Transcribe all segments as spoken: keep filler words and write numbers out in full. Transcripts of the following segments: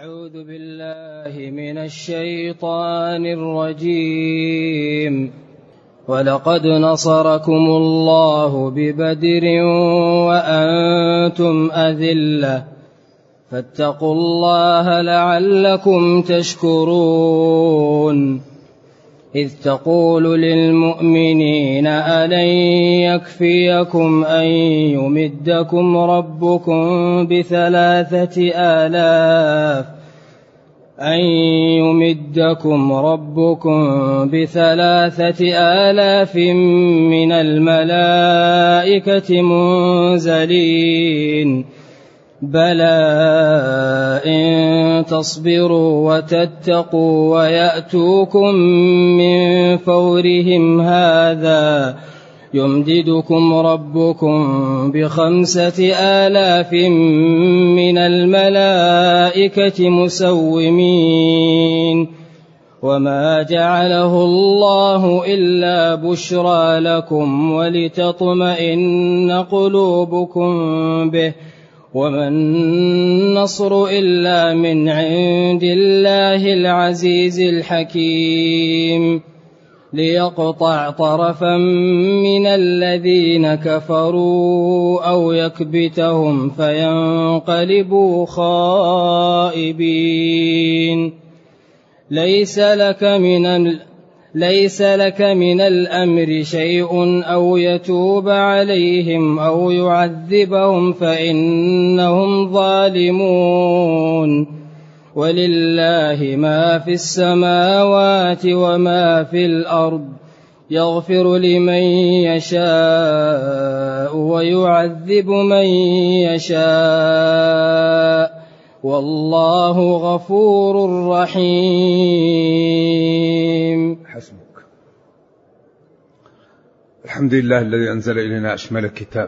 أعوذ بالله من الشيطان الرجيم. ولقد نصركم الله ببدر وأنتم أذلة فاتقوا الله لعلكم تشكرون. إذ تقول للمؤمنين ألن يكفيكم أن يمدكم ربكم بثلاثة آلاف أن يمدكم ربكم بثلاثة آلاف من الملائكة منزلين بلى إن تصبروا وتتقوا ويأتوكم من فورهم هذا يمددكم ربكم بخمسة آلاف من الملائكة مسومين وما جعله الله إلا بشرى لكم ولتطمئن قلوبكم به وما النصر إلا من عند الله العزيز الحكيم ليقطع طرفا من الذين كفروا أو يكبتهم فينقلبوا خائبين. ليس لك من ليس لك من الأمر شيء أو يتوب عليهم أو يعذبهم فإنهم ظالمون ولله ما في السماوات وما في الأرض يغفر لمن يشاء ويعذب من يشاء والله غفور رحيم. حسبك. الحمد لله الذي أنزل إلينا أشمل الكتاب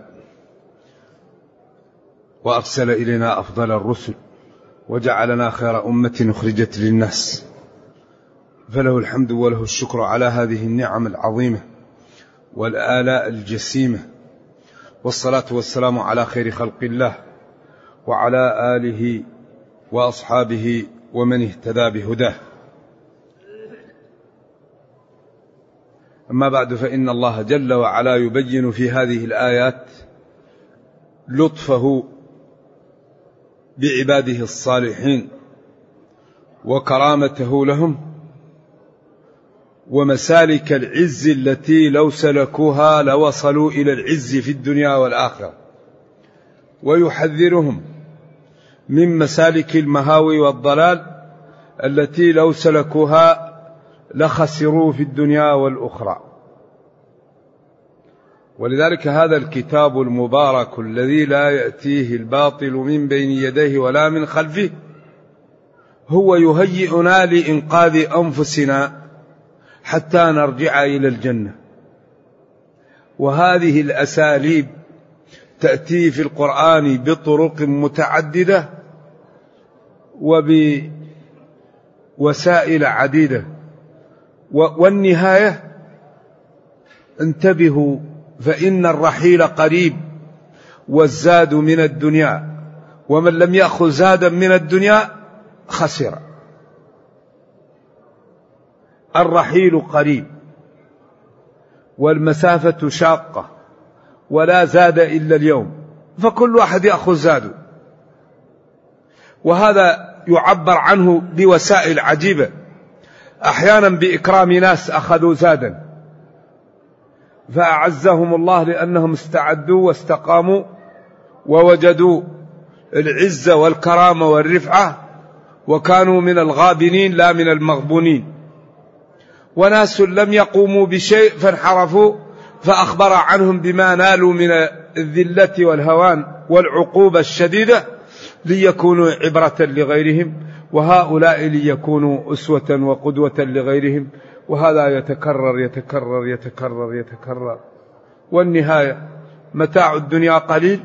وأرسل إلينا أفضل الرسل وجعلنا خير أمة أخرجت للناس، فله الحمد وله الشكر على هذه النعم العظيمة والآلاء الجسيمة، والصلاة والسلام على خير خلق الله وعلى آله وأصحابه ومن اهتدى بهداه. أما بعد، فإن الله جل وعلا يبين في هذه الآيات لطفه بعباده الصالحين وكرامته لهم ومسالك العز التي لو سلكوها لوصلوا إلى العز في الدنيا والآخرة، ويحذرهم من مسالك المهاوي والضلال التي لو سلكوها لخسروا في الدنيا والأخرى. ولذلك هذا الكتاب المبارك الذي لا يأتيه الباطل من بين يديه ولا من خلفه هو يهيئنا لإنقاذ أنفسنا حتى نرجع إلى الجنة. وهذه الأساليب تأتي في القرآن بطرق متعددة وبوسائل عديدة، والنهاية انتبهوا فإن الرحيل قريب والزاد من الدنيا، ومن لم يأخذ زادا من الدنيا خسر. الرحيل قريب والمسافة شاقة ولا زاد إلا اليوم، فكل واحد يأخذ زاده، وهذا يعبر عنه بوسائل عجيبة، أحيانا بإكرام ناس أخذوا زادا فأعزهم الله لأنهم استعدوا واستقاموا ووجدوا العزة والكرامة والرفعة وكانوا من الغابنين لا من المغبونين، وناس لم يقوموا بشيء فانحرفوا فأخبر عنهم بما نالوا من الذلة والهوان والعقوبة الشديدة ليكونوا عبرة لغيرهم، وهؤلاء ليكونوا أسوة وقدوة لغيرهم. وهذا يتكرر يتكرر يتكرر يتكرر، والنهاية متاع الدنيا قليل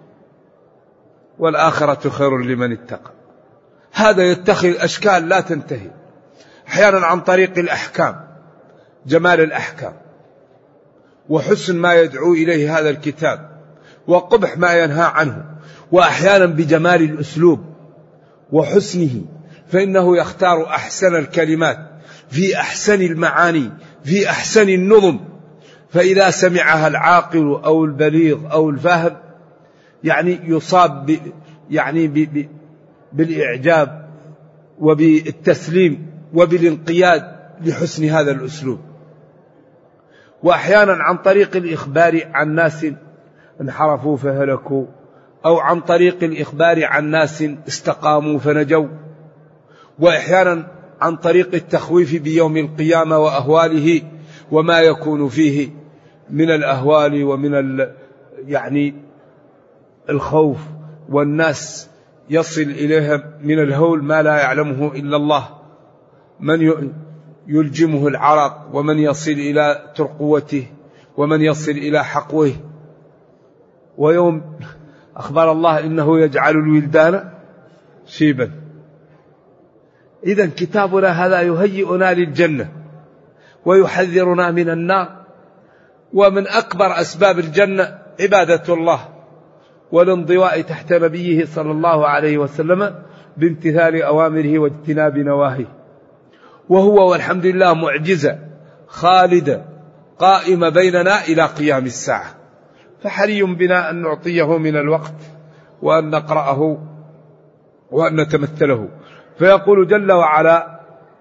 والآخرة خير لمن اتقى. هذا يتخذ أشكال لا تنتهي، أحيانا عن طريق الأحكام، جمال الأحكام وحسن ما يدعو إليه هذا الكتاب وقبح ما ينهى عنه، وأحيانا بجمال الأسلوب وحسنه فإنه يختار أحسن الكلمات في أحسن المعاني في أحسن النظم، فإذا سمعها العاقل أو البليغ أو الفاهم يعني يصاب ب يعني ب ب بالإعجاب وبالتسليم وبالانقياد لحسن هذا الأسلوب. وأحيانا عن طريق الإخبار عن ناس انحرفوا فهلكوا، أو عن طريق الإخبار عن ناس استقاموا فنجوا، وأحيانا عن طريق التخويف بيوم القيامة وأهواله وما يكون فيه من الأهوال ومن ال يعني الخوف، والناس يصل إليها من الهول ما لا يعلمه إلا الله، من يلجمه العرق، ومن يصل إلى ترقوته، ومن يصل إلى حقوه. ويوم أخبر الله إنه يجعل الولدان شيبا. إذن كتابنا هذا يهيئنا للجنة ويحذرنا من النار. ومن أكبر أسباب الجنة عبادة الله والانضواء تحت نبيه صلى الله عليه وسلم بامتثال أوامره واجتناب نواهيه. وهو والحمد لله معجزة خالدة قائمة بيننا إلى قيام الساعة، فحري بنا أن نعطيه من الوقت وأن نقرأه وأن نتمثله. فيقول جل وعلا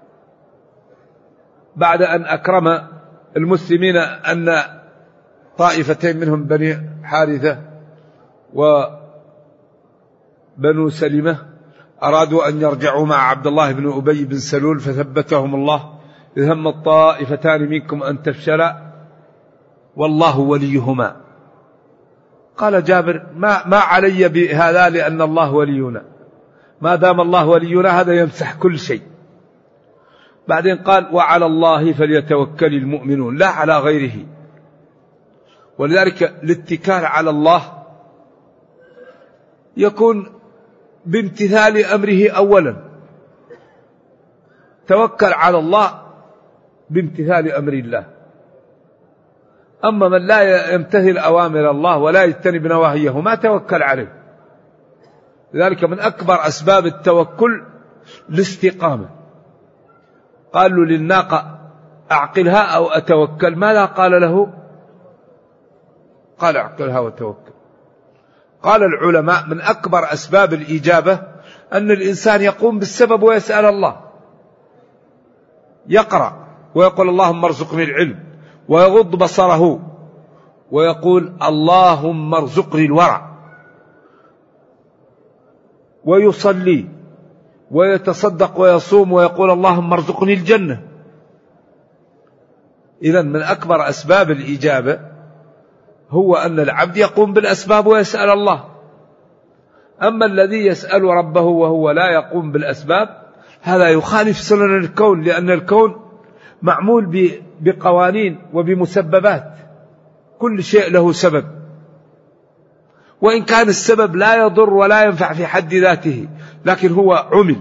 بعد أن أكرم المسلمين أن طائفتين منهم بني حارثة وبنو سلمة أرادوا أن يرجعوا مع عبد الله بن أبي بن سلول، فثبتهم الله: إذ هم الطائفتان منكم أن تفشلا والله وليهما. قال جابر: ما, ما علي بهذا لأن الله ولينا، ما دام الله ولينا هذا يمسح كل شيء. بعدين قال: وعلى الله فليتوكل المؤمنون، لا على غيره. ولذلك الاتكال على الله يكون بامتثال أمره أولا، توكل على الله بامتثال أمر الله. أما من لا يمتثل أوامر الله ولا يجتنب نواهيه ما توكل عليه. لذلك من أكبر أسباب التوكل الاستقامة. قالوا للناقة: أعقلها أو أتوكل؟ ماذا قال له؟ قال: أعقلها وتوكل. قال العلماء من أكبر أسباب الإجابة أن الإنسان يقوم بالسبب ويسأل الله، يقرأ ويقول: اللهم ارزقني العلم، ويغض بصره ويقول: اللهم ارزقني الورع، ويصلي ويتصدق ويصوم ويقول: اللهم ارزقني الجنة. إذن من أكبر أسباب الإجابة هو أن العبد يقوم بالأسباب ويسأل الله. أما الذي يسأل ربه وهو لا يقوم بالأسباب هذا يخالف سنن الكون، لأن الكون معمول بقوانين وبمسببات، كل شيء له سبب، وإن كان السبب لا يضر ولا ينفع في حد ذاته لكن هو عمل.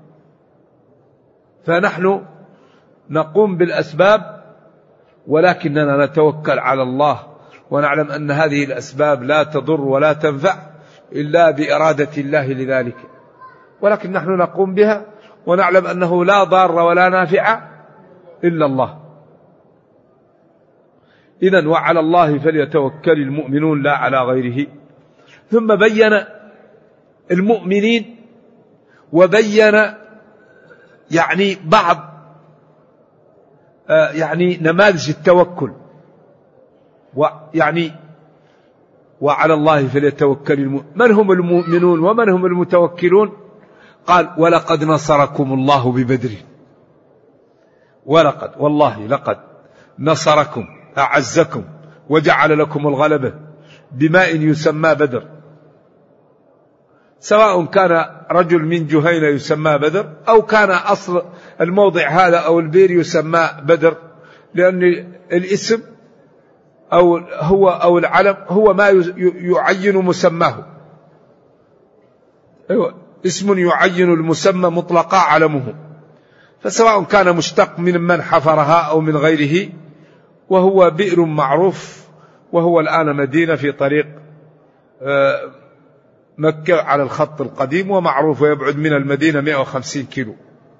فنحن نقوم بالأسباب ولكننا نتوكل على الله، ونعلم أن هذه الأسباب لا تضر ولا تنفع إلا بإرادة الله لذلك، ولكن نحن نقوم بها ونعلم أنه لا ضار ولا نافع إلا الله. إذن وعلى الله فليتوكل المؤمنون لا على غيره. ثم بين المؤمنين وبين يعني بعض يعني نماذج التوكل، ويعني وعلى الله فليتوكل المؤمنون. من هم المؤمنون ومن هم المتوكلون؟ قال: ولقد نصركم الله ببدر، ولقد والله لقد نصركم أعزكم وجعل لكم الغلبة بماء يسمى بدر، سواء كان رجل من جهينة يسمى بدر أو كان أصل الموضع هذا أو البير يسمى بدر، لأن الاسم أو هو أو العلم هو ما يعين مسماه. أيوة، اسم يعين المسمى مطلقا علمه، فسواء كان مشتق من من حفرها أو من غيره، وهو بئر معروف، وهو الآن مدينة في طريق مكة على الخط القديم ومعروف، ويبعد من المدينة مئة وخمسين كيلو،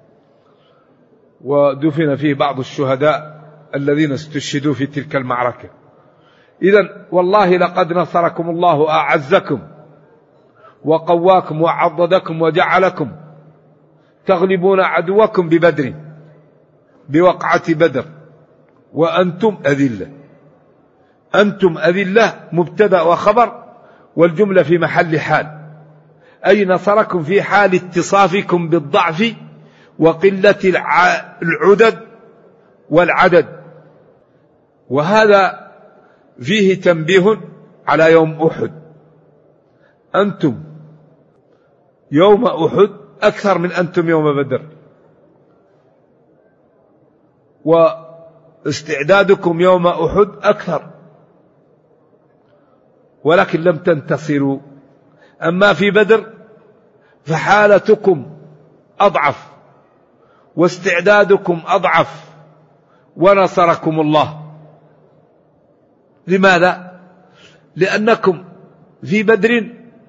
ودفن فيه بعض الشهداء الذين استشهدوا في تلك المعركة. إذن والله لقد نصركم الله، أعزكم وقواكم وعضدكم وجعلكم تغلبون عدوكم ببدر، بوقعة بدر، وأنتم أذلة. أنتم أذلة مبتدأ وخبر، والجملة في محل حال، أي نصركم في حال اتصافكم بالضعف وقلة العدد والعدد. وهذا فيه تنبيه على يوم أحد. أنتم يوم أحد أكثر من أنتم يوم بدر، واستعدادكم يوم أحد أكثر، ولكن لم تنتصروا. أما في بدر فحالتكم أضعف واستعدادكم أضعف، ونصركم الله. لماذا؟ لأنكم في بدر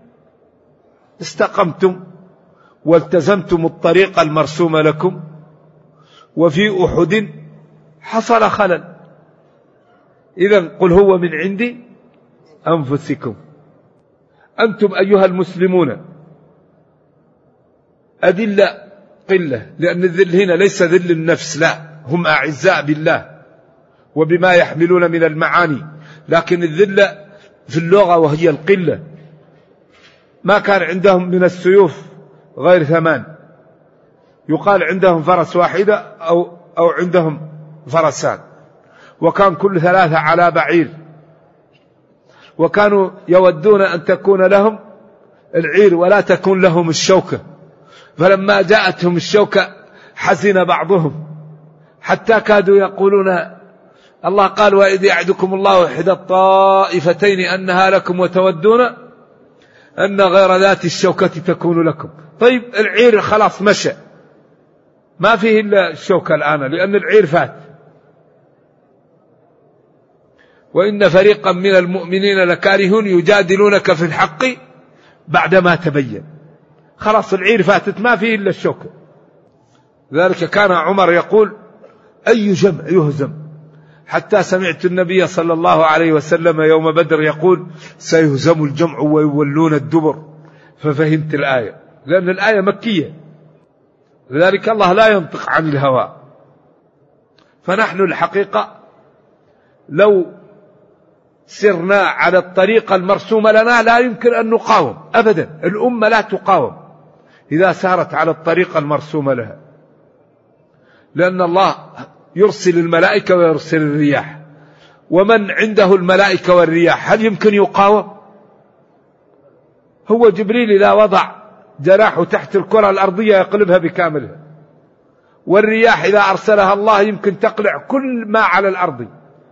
استقمتم والتزمتم الطريق المرسوم لكم، وفي أحد حصل خلل. إذن قل هو من عند أنفسكم. أنتم أيها المسلمون أذلة قلة، لأن الذل هنا ليس ذل النفس، لا، هم أعزاء بالله وبما يحملون من المعاني، لكن الذلة في اللغة وهي القلة. ما كان عندهم من السيوف غير ثمان، يقال عندهم فرس واحدة أو, أو عندهم فرسان، وكان كل ثلاثة على بعير، وكانوا يودون أن تكون لهم العير ولا تكون لهم الشوكة، فلما جاءتهم الشوكة حزن بعضهم حتى كادوا يقولون، الله قال وإذ يعدكم الله إحدى الطائفتين أنها لكم وتودون أن غير ذات الشوكة تكون لكم. طيب العير خلاص مشى، ما فيه إلا الشوكة الآن، لأن العير فات. وإن فريقا من المؤمنين لكارهون يجادلونك في الحق بعدما تبين. خلاص العير فاتت، ما فيه إلا الشوكة. ذلك كان عمر يقول أي جمع يهزم، حتى سمعت النبي صلى الله عليه وسلم يوم بدر يقول سيهزم الجمع ويولون الدبر، ففهمت الآية، لأن الآية مكية، لذلك الله لا ينطق عن الهوى. فنحن الحقيقة لو سرنا على الطريقة المرسومة لنا لا يمكن أن نقاوم أبدا. الأمة لا تقاوم إذا سارت على الطريقة المرسومة لها، لأن الله يرسل الملائكة ويرسل الرياح، ومن عنده الملائكة والرياح هل يمكن يقاوم؟ هو جبريل إذا وضع جناحه تحت الكرة الأرضية يقلبها بكاملها، والرياح إذا أرسلها الله يمكن تقلع كل ما على الأرض.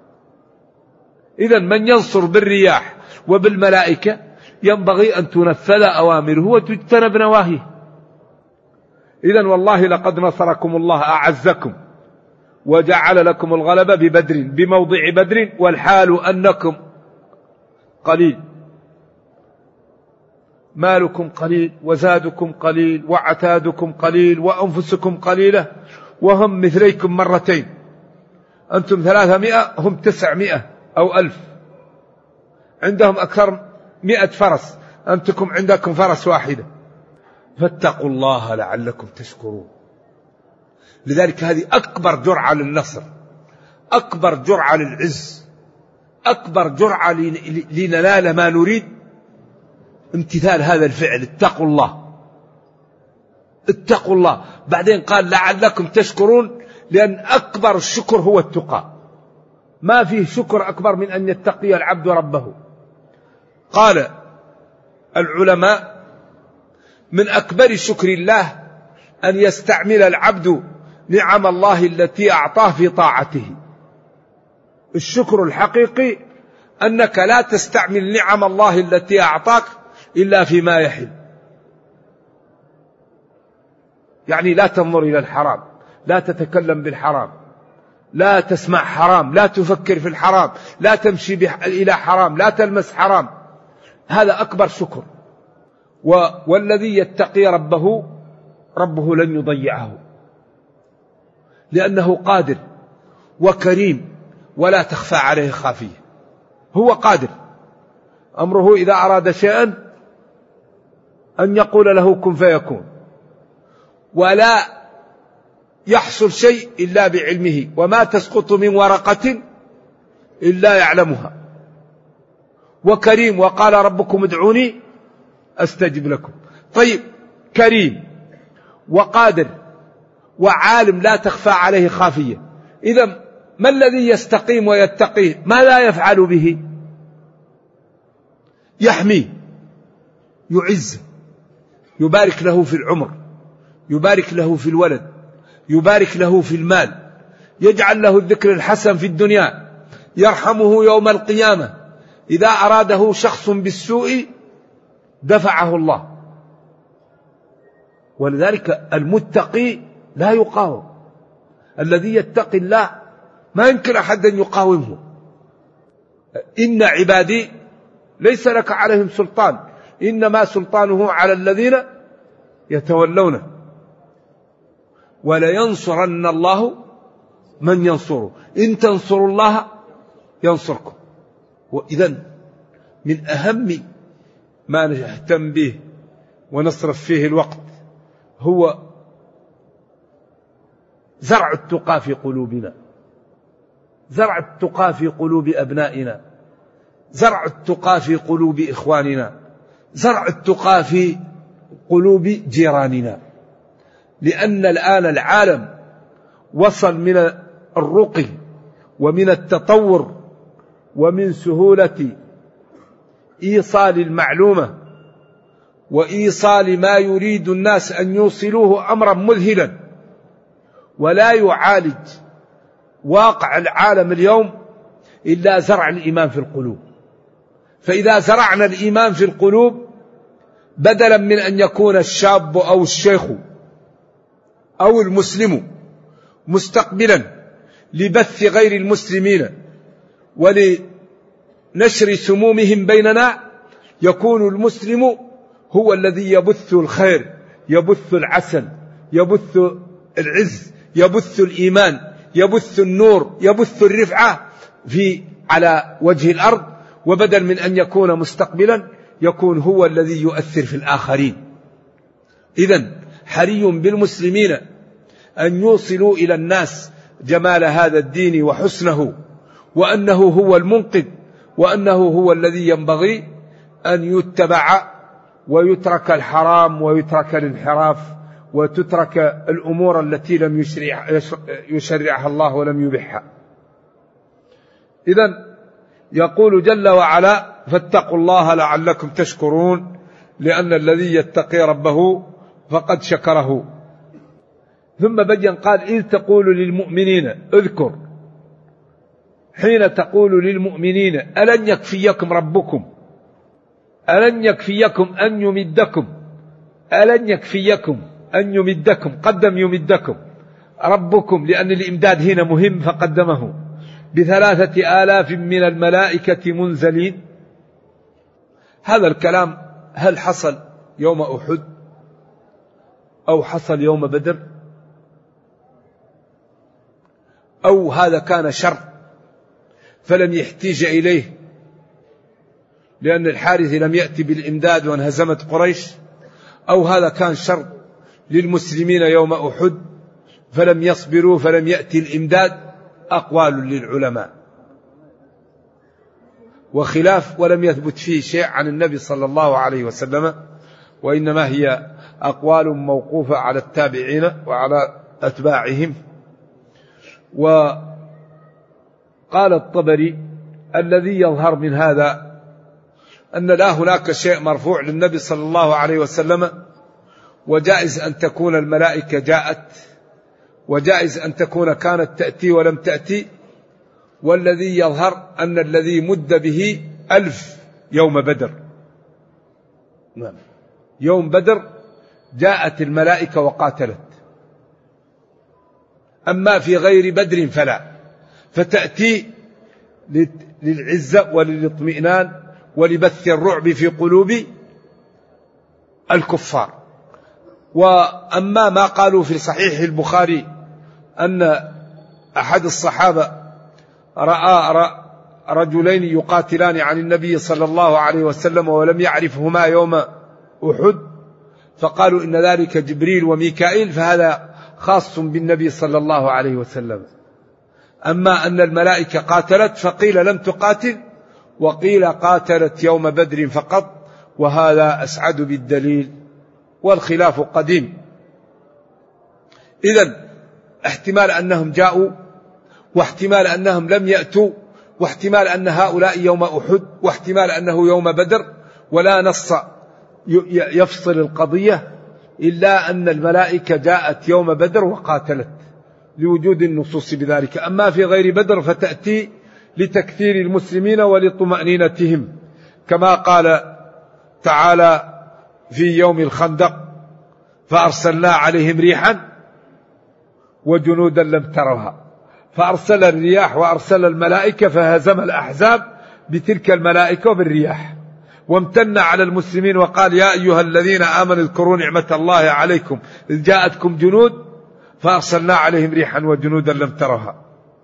إذن من ينصر بالرياح وبالملائكة ينبغي أن تنفذ أوامره وتجتنب نواهيه. إذن والله لقد نصركم الله، أعزكم وجعل لكم الغلبة ببدر، بموضع بدر، والحال أنكم قليل، مالكم قليل وزادكم قليل وعتادكم قليل وأنفسكم قليلة، وهم مثليكم مرتين. أنتم ثلاثمائة هم تسعمائة أو ألف، عندهم أكثر مئة فرس، أنتم عندكم فرس واحدة. فاتقوا الله لعلكم تشكرون. لذلك هذه أكبر جرعة للنصر، أكبر جرعة للعز، أكبر جرعة لننال ما نريد، امتثال هذا الفعل، اتقوا الله، اتقوا الله. بعدين قال لعلكم تشكرون، لأن أكبر الشكر هو التقى، ما فيه شكر أكبر من أن يتقي العبد ربه. قال العلماء من أكبر شكر الله أن يستعمل العبد نعم الله التي أعطاه في طاعته. الشكر الحقيقي أنك لا تستعمل نعم الله التي أعطاك إلا فيما يحل، يعني لا تنظر إلى الحرام، لا تتكلم بالحرام، لا تسمع حرام، لا تفكر في الحرام، لا تمشي إلى حرام، لا تلمس حرام. هذا أكبر شكر. والذي يتقي ربه ربه لن يضيعه، لأنه قادر وكريم ولا تخفى عليه خافية. هو قادر، أمره إذا أراد شيئا أن يقول له كن فيكون، ولا يحصل شيء إلا بعلمه، وما تسقط من ورقة إلا يعلمها. وكريم، وقال ربكم ادعوني أستجب لكم. طيب، كريم وقادر وعالم لا تخفى عليه خافية، إذا ما الذي يستقيم ويتقيه؟ ما لا يفعل به؟ يحميه، يعزه، يبارك له في العمر، يبارك له في الولد، يبارك له في المال، يجعل له الذكر الحسن في الدنيا، يرحمه يوم القيامة. إذا أراده شخص بالسوء دفعه الله. ولذلك المتقي لا يقاوم، الذي يتقي الله ما يمكن أحد أن يقاومه. إن عبادي ليس لك عليهم سلطان، إنما سلطانه على الذين يتولونه، ولينصرن الله من ينصره، إن تنصروا الله ينصركم. وإذن من أهم ما نهتم به ونصرف فيه الوقت هو زرع التقى في قلوبنا، زرع التقى في قلوب أبنائنا، زرع التقى في قلوب إخواننا، زرع التقى في قلوب جيراننا. لأن الآن العالم وصل من الرقي ومن التطور ومن سهولة إيصال المعلومة وإيصال ما يريد الناس أن يوصلوه أمرا مذهلا، ولا يعالج واقع العالم اليوم إلا زرع الإيمان في القلوب. فإذا زرعنا الإيمان في القلوب، بدلا من أن يكون الشاب أو الشيخ أو المسلم مستقبلا لبث غير المسلمين ولنشر سمومهم بيننا، يكون المسلم هو الذي يبث الخير، يبث العسل، يبث العز، يبث الإيمان، يبث النور، يبث الرفعة في على وجه الأرض. وبدل من أن يكون مستقبلا يكون هو الذي يؤثر في الآخرين. إذن حري بالمسلمين أن يوصلوا إلى الناس جمال هذا الدين وحسنه، وأنه هو المنقذ، وأنه هو الذي ينبغي أن يتبع، ويترك الحرام ويترك الانحراف وتترك الأمور التي لم يشرع يشرعها الله ولم يبحها. إذن يقول جل وعلا: فاتقوا الله لعلكم تشكرون، لأن الذي يتقي ربه فقد شكره. ثم بين قال: إذ تقول للمؤمنين، اذكر حين تقول للمؤمنين ألن يكفيكم ربكم، ألن يكفيكم أن يمدكم، ألن يكفيكم أن يمدكم، قدم يمدكم ربكم لأن الإمداد هنا مهم فقدمه، بثلاثة آلاف من الملائكة منزلين. هذا الكلام هل حصل يوم أحد أو حصل يوم بدر، أو هذا كان شر فلم يحتاج إليه لأن الحارث لم يأتي بالإمداد وانهزمت قريش، أو هذا كان شر للمسلمين يوم أحد فلم يصبروا فلم يأتي الإمداد؟ أقوال للعلماء وخلاف، ولم يثبت فيه شيء عن النبي صلى الله عليه وسلم، وإنما هي أقوال موقوفة على التابعين وعلى أتباعهم. وقال الطبري: الذي يظهر من هذا أن لا هناك شيء مرفوع للنبي صلى الله عليه وسلم، وجائز أن تكون الملائكة جاءت، وجائز أن تكون كانت تأتي ولم تأتي. والذي يظهر أن الذي مد به ألف يوم بدر، يوم بدر جاءت الملائكة وقاتلت، أما في غير بدر فلا، فتأتي للعزة وللاطمئنان ولبث الرعب في قلوب الكفار. وأما ما قالوا في صحيح البخاري أن أحد الصحابة رأى رجلين يقاتلان عن النبي صلى الله عليه وسلم ولم يعرفهما يوم أحد، فقالوا إن ذلك جبريل وميكائيل، فهذا خاص بالنبي صلى الله عليه وسلم. أما أن الملائكة قاتلت فقيل لم تقاتل، وقيل قاتلت يوم بدر فقط، وهذا أسعد بالدليل، والخلاف قديم. إذن احتمال أنهم جاءوا، واحتمال أنهم لم يأتوا، واحتمال أن هؤلاء يوم أحد، واحتمال أنه يوم بدر، ولا نص يفصل القضية إلا أن الملائكة جاءت يوم بدر وقاتلت لوجود النصوص بذلك. أما في غير بدر فتأتي لتكثير المسلمين ولطمأنينتهم، كما قال تعالى في يوم الخندق: فأرسلنا عليهم ريحا وجنودا لم تروها. فأرسل الرياح وأرسل الملائكة فهزم الأحزاب بتلك الملائكة وبالرياح، وامتن على المسلمين وقال: يا أيها الذين آمنوا اذكروا نعمة الله عليكم إذ جاءتكم جنود فأرسلنا عليهم ريحا وجنودا لم تروها.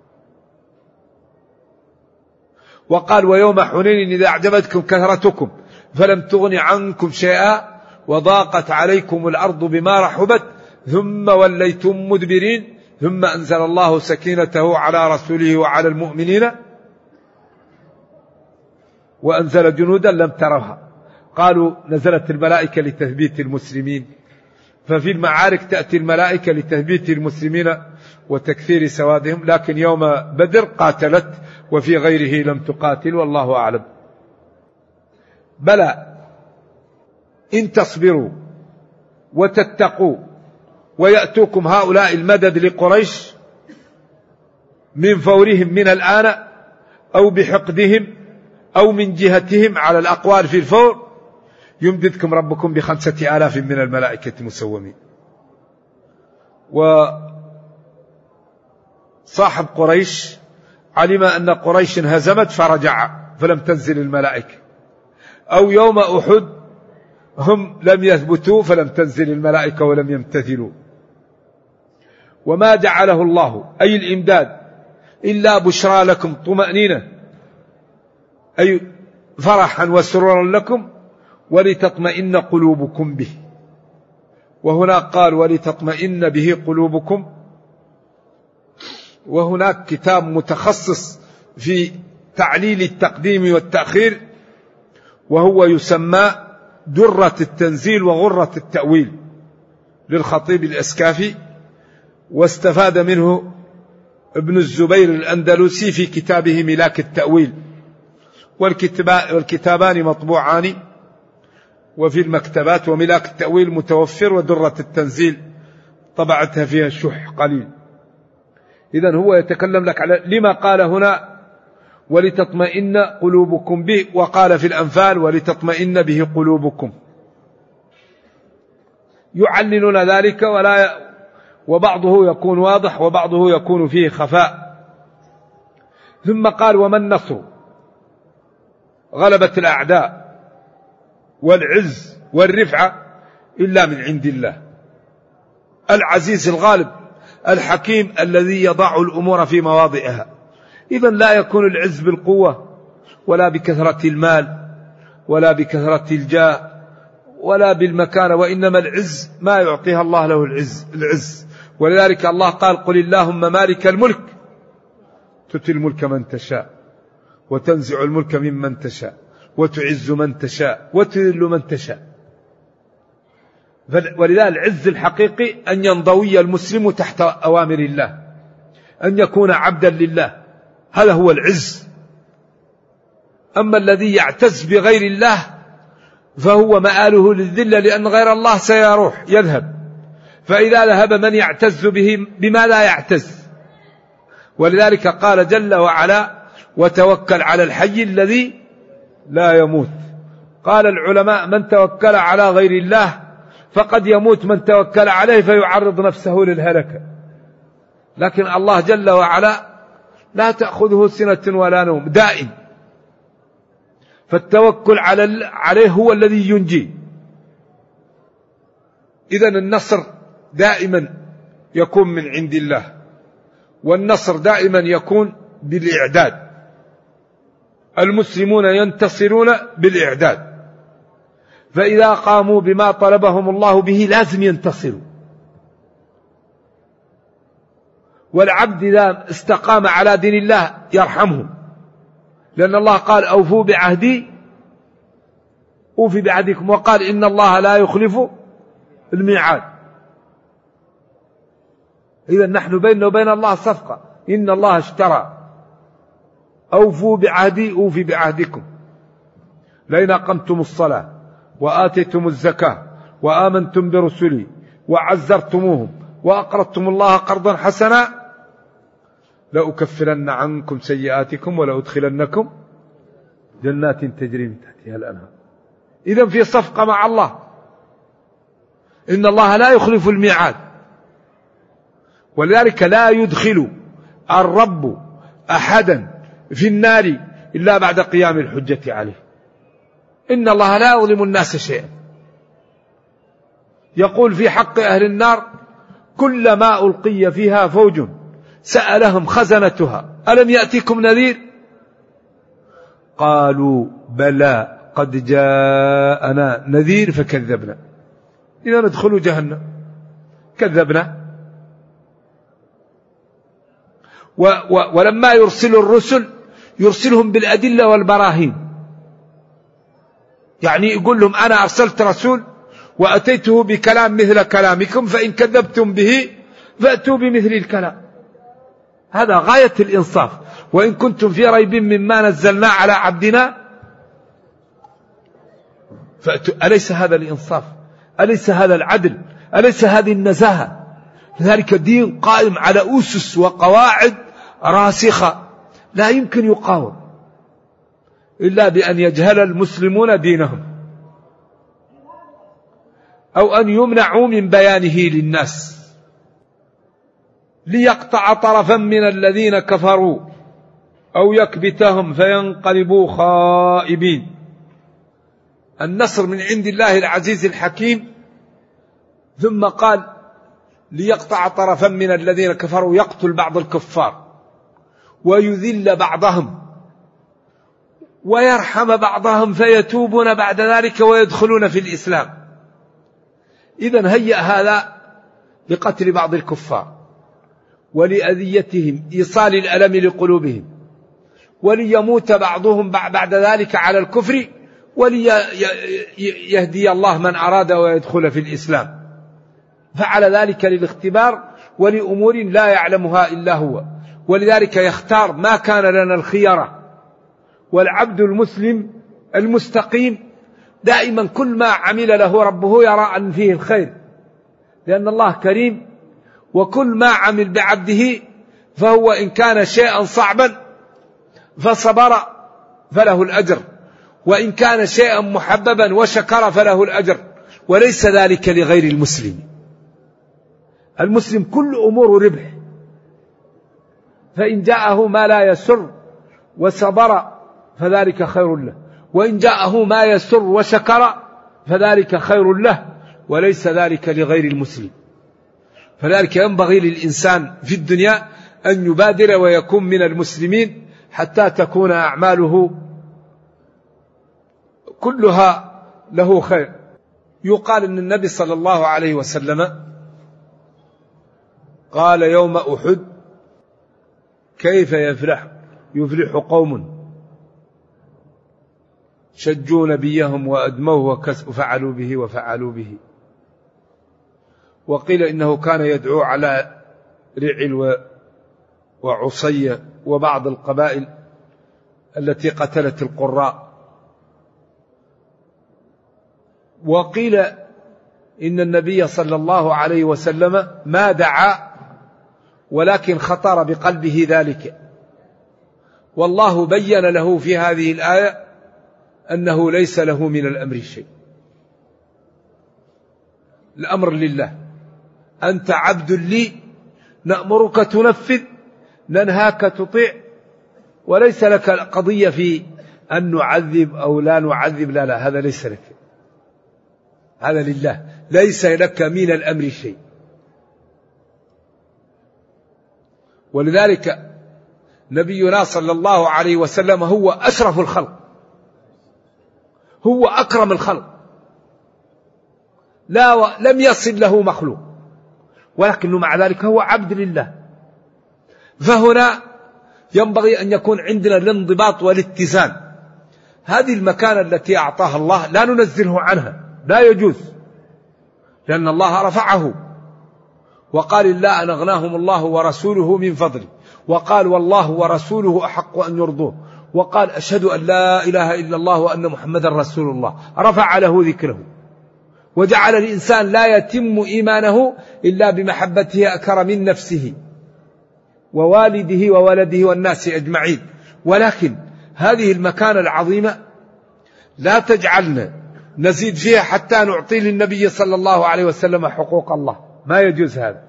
وقال: ويوم حنين إذا أعجبتكم كثرتكم فلم تغن عنكم شيئا وضاقت عليكم الأرض بما رحبت ثم وليتم مدبرين ثم أنزل الله سكينته على رسوله وعلى المؤمنين وأنزل جنودا لم تروها. قالوا نزلت الملائكة لتثبيت المسلمين، ففي المعارك تأتي الملائكة لتثبيت المسلمين وتكثير سوادهم، لكن يوم بدر قاتلت وفي غيره لم تقاتل، والله أعلم. بلى إن تصبروا وتتقوا ويأتوكم هؤلاء المدد لقريش من فورهم من الآن أو بحقدهم أو من جهتهم على الأقوال في الفور، يمددكم ربكم بخمسة آلاف من الملائكة مسومين. وصاحب قريش علم أن قريش هزمت فرجع فلم تنزل الملائكة، أو يوم أحد هم لم يثبتوا فلم تنزل الملائكة ولم يمتثلوا. وما جعله الله أي الإمداد إلا بشرى لكم طمأنينة، أي فرحا وسرورا لكم ولتطمئن قلوبكم به. وهنا قال ولتطمئن به قلوبكم، وهناك كتاب متخصص في تعليل التقديم والتأخير وهو يسمى درة التنزيل وغرة التأويل للخطيب الأسكافي، واستفاد منه ابن الزبير الأندلسي في كتابه ملاك التأويل، والكتابان مطبوعان وفي المكتبات، وملاك التأويل متوفر ودرة التنزيل طبعتها فيها الشح قليل. إذن هو يتكلم لك على لما قال هنا ولتطمئن قلوبكم به، وقال في الأنفال ولتطمئن به قلوبكم، يعللون ذلك ولا وبعضه يكون واضح وبعضه يكون فيه خفاء. ثم قال وما النصر غلبة الأعداء والعز والرفعة إلا من عند الله العزيز الغالب الحكيم الذي يضع الأمور في مواضعها. إذن لا يكون العز بالقوة ولا بكثرة المال ولا بكثرة الجاه ولا بالمكانة، وإنما العز ما يعطيها الله له العز, العز. ولذلك الله قال قل اللهم مالك الملك تؤتي الملك من تشاء وتنزع الملك ممن تشاء وتعز من تشاء وتذل من تشاء. ولذلك العز الحقيقي أن ينضوي المسلم تحت أوامر الله، أن يكون عبدا لله، هذا هو العز. أما الذي يعتز بغير الله فهو مآله للذلة، لأن غير الله سيروح يذهب، فإذا ذهب من يعتز به بما لا يعتز. ولذلك قال جل وعلا وتوكل على الحي الذي لا يموت. قال العلماء من توكل على غير الله فقد يموت من توكل عليه فيعرض نفسه للهلكة، لكن الله جل وعلا لا تأخذه سنة ولا نوم، دائم. فالتوكل عليه هو الذي ينجي. إذن النصر دائما يكون من عند الله، والنصر دائما يكون بالإعداد. المسلمون ينتصرون بالإعداد، فإذا قاموا بما طلبهم الله به لازم ينتصروا. والعبد إذا استقام على دين الله يرحمهم، لأن الله قال أوفوا بعهدي أوفي بعهدكم، وقال إن الله لا يخلف الميعاد. إذا نحن بيننا وبين الله صفقة، إن الله اشترى، أوفوا بعهدي أوفي بعهدكم، لئن أقمتم الصلاة وآتيتم الزكاة وآمنتم برسلي وعزرتموهم وأقرضتم الله قرضا حسنا لأكفرن عنكم سيئاتكم ولأدخلنكم جنات تجري من تحتها الأنهار. إذن في صفقة مع الله، إن الله لا يخلف الميعاد، ولذلك لا يدخل الرب أحدا في النار إلا بعد قيام الحجة عليه. إن الله لا يظلم الناس شيئا. يقول في حق أهل النار كلما ألقي فيها فوج سألهم خزنتها ألم يأتكم نذير قالوا بلى قد جاءنا نذير فكذبنا. إذا ندخلوا جهنم كذبنا. و و ولما يرسل الرسل يرسلهم بالأدلة والبراهين، يعني يقول لهم أنا أرسلت رسول وأتيته بكلام مثل كلامكم، فإن كذبتم به فأتوا بمثل الكلام. هذا غاية الإنصاف. وإن كنتم في ريب مما نزلنا على عبدنا فأتوا. أليس هذا الإنصاف؟ أليس هذا العدل؟ أليس هذه النزاهة؟ لذلك الدين قائم على أسس وقواعد راسخة لا يمكن يقاوم إلا بأن يجهل المسلمون دينهم، أو أن يمنعوا من بيانه للناس، ليقطع طرفا من الذين كفروا أو يكبتهم فينقلبوا خائبين. النصر من عند الله العزيز الحكيم. ثم قال ليقطع طرفا من الذين كفروا، يقتل بعض الكفار ويذل بعضهم ويرحم بعضهم فيتوبون بعد ذلك ويدخلون في الإسلام. إذن هيأ هذا لقتل بعض الكفار ولأذيتهم إيصال الألم لقلوبهم، وليموت بعضهم بعد ذلك على الكفر، وليهدي الله من أراد ويدخل في الإسلام. فعل ذلك للاختبار ولأمور لا يعلمها إلا هو، ولذلك يختار ما كان لنا الخيرة. والعبد المسلم المستقيم دائما كل ما عمل له ربه يرى أن فيه الخير، لأن الله كريم، وكل ما عمل بعبده فهو إن كان شيئا صعبا فصبر فله الأجر، وإن كان شيئا محببا وشكر فله الأجر، وليس ذلك لغير المسلم. المسلم كل أمور ربح، فإن جاءه ما لا يسر وصبر فذلك خير له، وإن جاءه ما يسر وشكر فذلك خير له، وليس ذلك لغير المسلم. فذلك ينبغي للإنسان في الدنيا أن يبادر ويكون من المسلمين حتى تكون أعماله كلها له خير. يقال أن النبي صلى الله عليه وسلم قال يوم أحد كيف يفلح يفلح قوم شجوا نبيهم وأدموه وفعلوا به وفعلوا به. وقيل إنه كان يدعو على رعل وعصية وبعض القبائل التي قتلت القراء. وقيل إن النبي صلى الله عليه وسلم ما دعا ولكن خطر بقلبه ذلك، والله بين له في هذه الآية أنه ليس له من الأمر شيء. الأمر لله. أنت عبد لي، نأمرك تنفذ، ننهاك تطيع، وليس لك قضية في أن نعذب أو لا نعذب. لا لا، هذا ليس لك، هذا لله. ليس لك من الأمر شيء. ولذلك نبينا صلى الله عليه وسلم هو أشرف الخلق، هو أكرم الخلق، لا و... لم يصل له مخلوق، ولكنه مع ذلك هو عبد لله. فهنا ينبغي أن يكون عندنا الانضباط والاتزان. هذه المكانة التي أعطاها الله لا ننزله عنها، لا يجوز، لأن الله رفعه وقال إلا أن أغناهم الله ورسوله من فضله، وقال والله ورسوله أحق أن يرضوه، وقال أشهد أن لا إله إلا الله وأن محمدا رسول الله، رفع له ذكره، وجعل الإنسان لا يتم إيمانه إلا بمحبته أكثر من نفسه ووالده وولده والناس أجمعين. ولكن هذه المكانة العظيمة لا تجعلنا نزيد فيها حتى نعطي للنبي صلى الله عليه وسلم حقوق الله، ما يجوز هذا.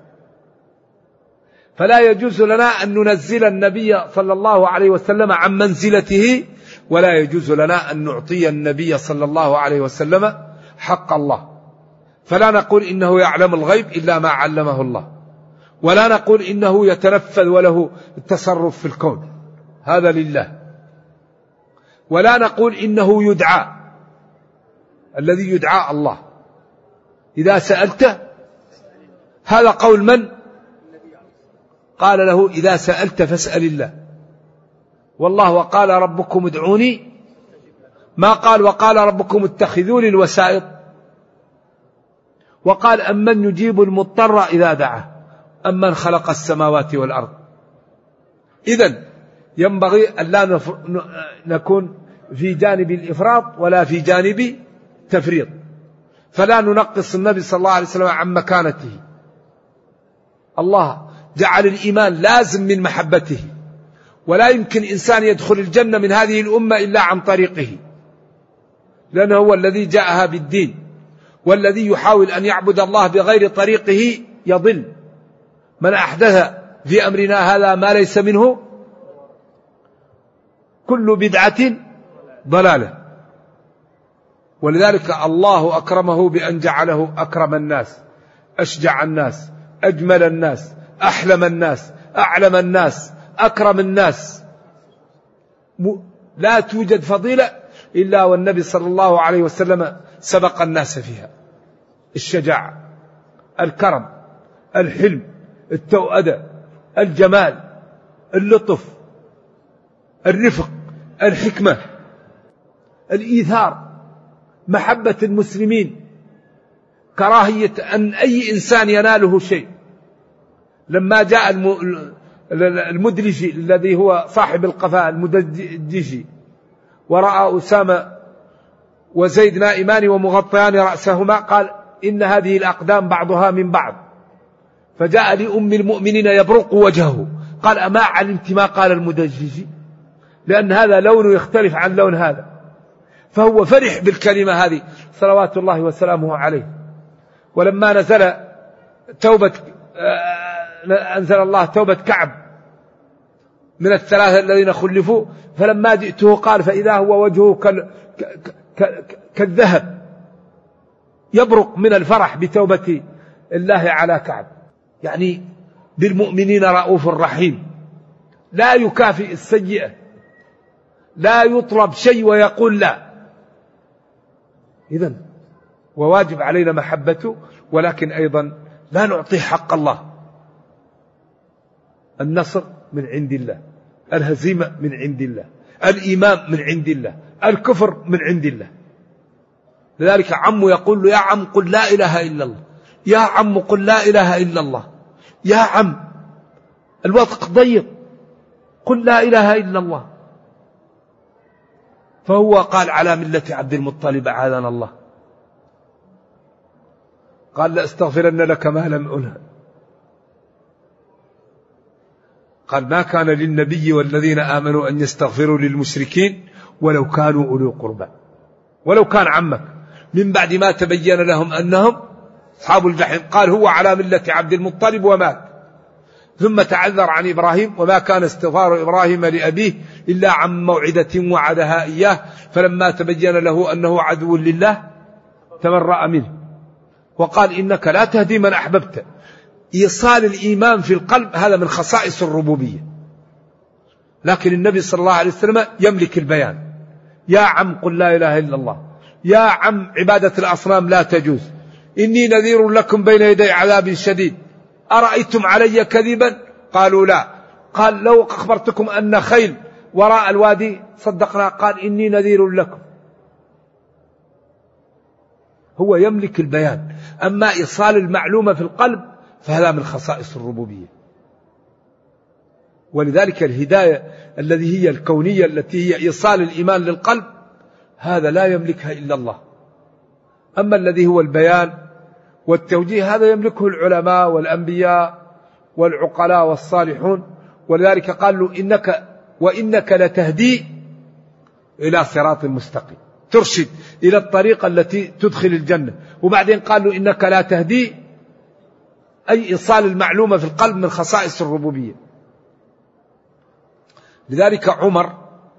فلا يجوز لنا أن ننزل النبي صلى الله عليه وسلم عن منزلته، ولا يجوز لنا أن نعطي النبي صلى الله عليه وسلم حق الله. فلا نقول إنه يعلم الغيب إلا ما علمه الله، ولا نقول إنه يتنفذ وله التصرف في الكون، هذا لله. ولا نقول إنه يدعى، الذي يدعى الله. إذا سألت، هذا قول من؟ قال له إذا سألت فاسأل الله. والله وقال ربكم ادعوني، ما قال وقال ربكم اتخذوا لي الوسائط. وقال أمن يجيب المضطر إذا دعاه أمن خلق السماوات والأرض. إذن ينبغي أن لا نكون في جانب الإفراط ولا في جانب تفريط، فلا ننقص النبي صلى الله عليه وسلم عن مكانته. الله جعل الإيمان لازم من محبته، ولا يمكن إنسان يدخل الجنة من هذه الأمة إلا عن طريقه، لأنه هو الذي جاءها بالدين، والذي يحاول أن يعبد الله بغير طريقه يضل. من أحدث في أمرنا هذا ما ليس منه كل بدعة ضلالة. ولذلك الله أكرمه بأن جعله أكرم الناس، أشجع الناس، أجمل الناس، أحلم الناس، أعلم الناس، أكرم الناس. لا توجد فضيلة إلا والنبي صلى الله عليه وسلم سبق الناس فيها: الشجاعة، الكرم، الحلم، التوأدة، الجمال، اللطف، الرفق، الحكمة، الإيثار، محبة المسلمين، كراهية أن أي إنسان يناله شيء. لما جاء المدلجي الذي هو صاحب القفاء المدلجي ورأى أسامة وزيد نائمان ومغطيان رأسهما، قال إن هذه الأقدام بعضها من بعض. فجاء لأم المؤمنين يبرق وجهه، قال أما علمت ما قال المدلجي؟ لأن هذا لون يختلف عن لون هذا. فهو فرح بالكلمة هذه صلوات الله وسلامه عليه. ولما نزل توبة أنزل الله توبة كعب من الثلاثة الذين خلفوا، فلما جئته قال فإذا هو وجهه كالذهب يبرق من الفرح بتوبة الله على كعب. يعني بالمؤمنين رؤوف رحيم، لا يكافئ السيئة، لا يطلب شيء ويقول لا. إذن وواجب علينا محبته، ولكن أيضا لا نعطيه حق الله. النصر من عند الله، الهزيمة من عند الله، الإيمان من عند الله، الكفر من عند الله. لذلك عمه يقول له: يا عم قل لا إله إلا الله، يا عم قل لا إله إلا الله، يا عم الوقت ضيق، قل لا إله إلا الله. فهو قال على ملة عبد المطلب أعاذنا الله، قال لأستغفرن لك ما لم أنه. قال ما كان للنبي والذين آمنوا أن يستغفروا للمشركين ولو كانوا أولي قربى، ولو كان عمك، من بعد ما تبين لهم أنهم أصحاب الجحيم. قال هو على ملة عبد المطلب ومات. ثم تعذر عن إبراهيم: وما كان استغفار إبراهيم لأبيه إلا عن موعدة وعدها إياه، فلما تبين له أنه عدو لله تبرأ منه. وقال إنك لا تهدي من أحببت. إيصال الإيمان في القلب هذا من خصائص الربوبية. لكن النبي صلى الله عليه وسلم يملك البيان. يا عم قل لا إله إلا الله، يا عم عبادة الأصنام لا تجوز، إني نذير لكم بين يدي عذاب شديد، أرأيتم علي كذبا؟ قالوا لا. قال لو أخبرتكم أن خيل وراء الوادي صدقنا. قال إني نذير لكم. هو يملك البيان. أما إيصال المعلومة في القلب فهذا من خصائص الربوبية. ولذلك الهداية الذي هي الكونية التي هي إيصال الإيمان للقلب هذا لا يملكها إلا الله. أما الذي هو البيان والتوجيه هذا يملكه العلماء والأنبياء والعقلاء والصالحون. ولذلك قال له إنك وإنك لتهدي إلى صراط مستقيم، ترشد إلى الطريقة التي تدخل الجنة. وبعدين قال له إنك لا تهدي، أي إيصال المعلومة في القلب من خصائص الربوبية. لذلك عمر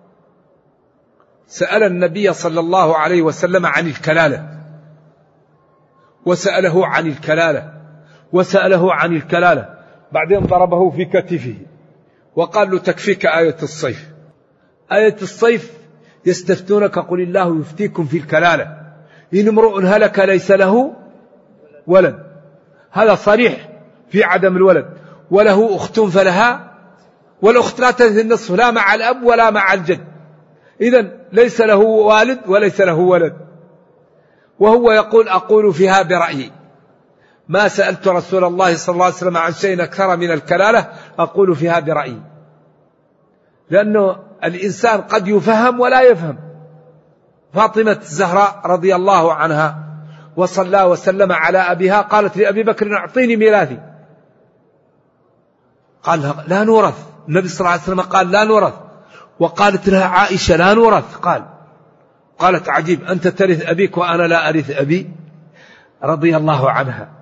سأل النبي صلى الله عليه وسلم عن الكلالة، وسأله عن الكلالة وسأله عن الكلالة بعدين ضربه في كتفه وقال له تكفيك آية الصيف. آية الصيف يستفتونك قل الله يفتيكم في الكلالة إن امرؤ هلك ليس له ولد، هذا صريح في عدم الولد، وله أخت فلها، والأخت لا ترث النصف لا مع الأب ولا مع الجد، إذن ليس له والد وليس له ولد. وهو يقول أقول فيها برأيي، ما سألت رسول الله صلى الله عليه وسلم عن شيء أكثر من الكلالة، أقول فيها برأيي. لأنه الإنسان قد يفهم ولا يفهم. فاطمة الزهراء رضي الله عنها وصلى وسلم على أبيها قالت لأبي بكر أعطيني ميراثي، قال لا نورث. النبي صلى الله عليه وسلم قال لا نورث. وقالت لها عائشة لا نورث. قال قالت عجيب أنت ترث أبيك وأنا لا أرث أبي، رضي الله عنها.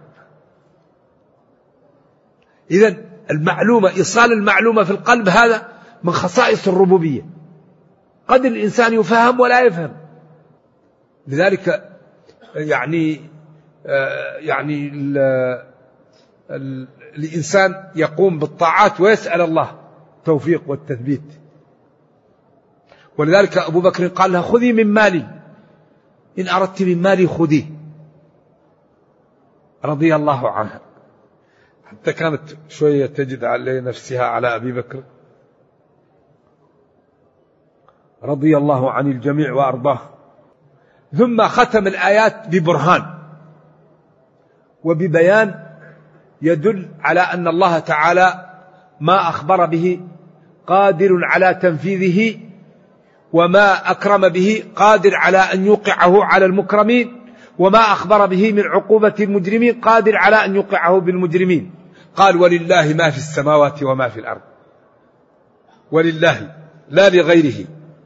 إذن المعلومة إيصال المعلومة في القلب هذا من خصائص الربوبية. قد الإنسان يفهم ولا يفهم. لذلك يعني يعني ال ال الإنسان يقوم بالطاعات ويسأل الله التوفيق والتثبيت. ولذلك أبو بكر قال لها خذي من مالي، إن أردت من مالي خذيه، رضي الله عنها. حتى كانت شوية تجد على نفسها على أبي بكر رضي الله عن الجميع وأرضاه. ثم ختم الآيات ببرهان وببيان يدل على أن الله تعالى ما أخبر به قادر على تنفيذه، وما أكرم به قادر على أن يوقعه على المكرمين، وما أخبر به من عقوبة المجرمين قادر على أن يوقعه بالمجرمين. قال ولله ما في السماوات وما في الأرض، ولله لا لغيره.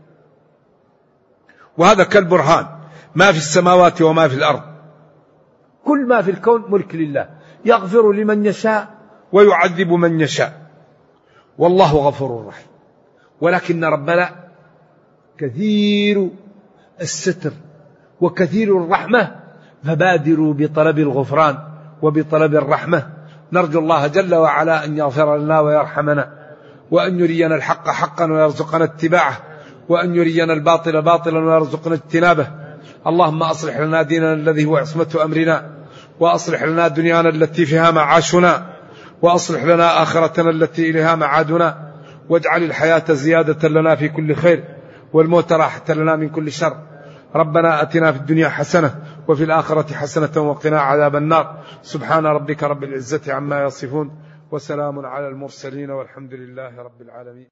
وهذا كالبرهان، ما في السماوات وما في الأرض، كل ما في الكون ملك لله، يغفر لمن يشاء ويعذب من يشاء، والله غفور رحيم. ولكن ربنا كثير الستر وكثير الرحمة، فبادروا بطلب الغفران وبطلب الرحمة. نرجو الله جل وعلا أن يغفر لنا ويرحمنا، وأن يرينا الحق حقا ويرزقنا اتباعه، وأن يرينا الباطل باطلا ويرزقنا اجتنابه. اللهم أصلح لنا ديننا الذي هو عصمة أمرنا، وأصلح لنا دنيانا التي فيها معاشنا، وأصلح لنا آخرتنا التي إليها معادنا، واجعل الحياة زيادة لنا في كل خير، والموت راحة لنا من كل شر. ربنا أتنا في الدنيا حسنة وفي الآخرة حسنة وقنا عذاب النار. سبحان ربك رب العزة عما يصفون، وسلام على المرسلين، والحمد لله رب العالمين.